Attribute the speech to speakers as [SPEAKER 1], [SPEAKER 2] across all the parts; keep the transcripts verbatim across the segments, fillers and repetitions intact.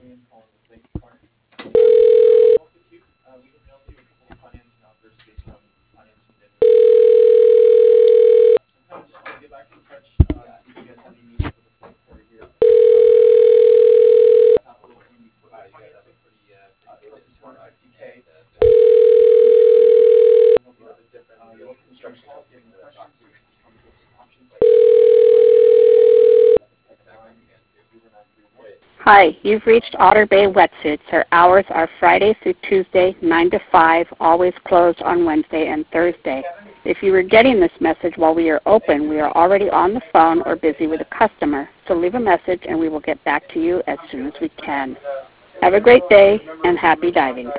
[SPEAKER 1] Hi, you've reached Otter Bay Wetsuits. Our hours are Friday through Tuesday, nine to five, always closed on Wednesday and Thursday. If you were getting this message while we are open, we are already on the phone or busy with a customer, so leave a message and we will get back to you as soon as we can. Have a great day and happy diving.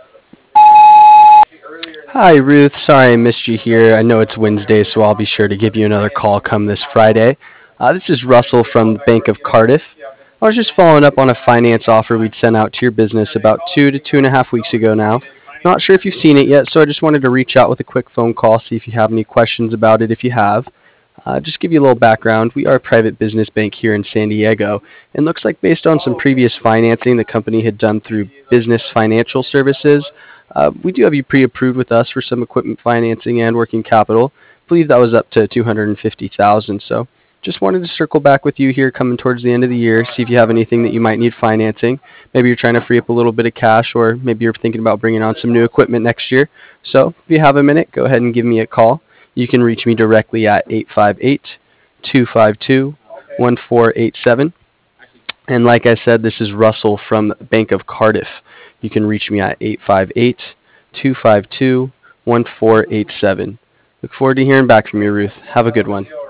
[SPEAKER 2] Hi, Ruth. Sorry I missed you here. I know it's Wednesday, so I'll be sure to give you another call come this Friday. Uh, this is Russell from the Bank of Cardiff. I was just following up on a finance offer we'd sent out to your business about two to two and a half weeks ago now. Not sure if you've seen it yet, so I just wanted to reach out with a quick phone call, see if you have any questions about it if you have. Uh, just give you a little background, we are a private business bank here in San Diego, and looks like based on some previous financing the company had done through Business Financial Services, uh, we do have you pre-approved with us for some equipment financing and working capital. I believe that was up to two hundred fifty thousand dollars. So just wanted to circle back with you here coming towards the end of the year, see if you have anything that you might need financing. Maybe you're trying to free up a little bit of cash, or maybe you're thinking about bringing on some new equipment next year. So if you have a minute, go ahead and give me a call. You can reach me directly at eight five eight, two five two, one four eight seven. And like I said, this is Russell from Bank of Cardiff. You can reach me at eight five eight, two five two, one four eight seven. Look forward to hearing back from you, Ruth. Have a good one.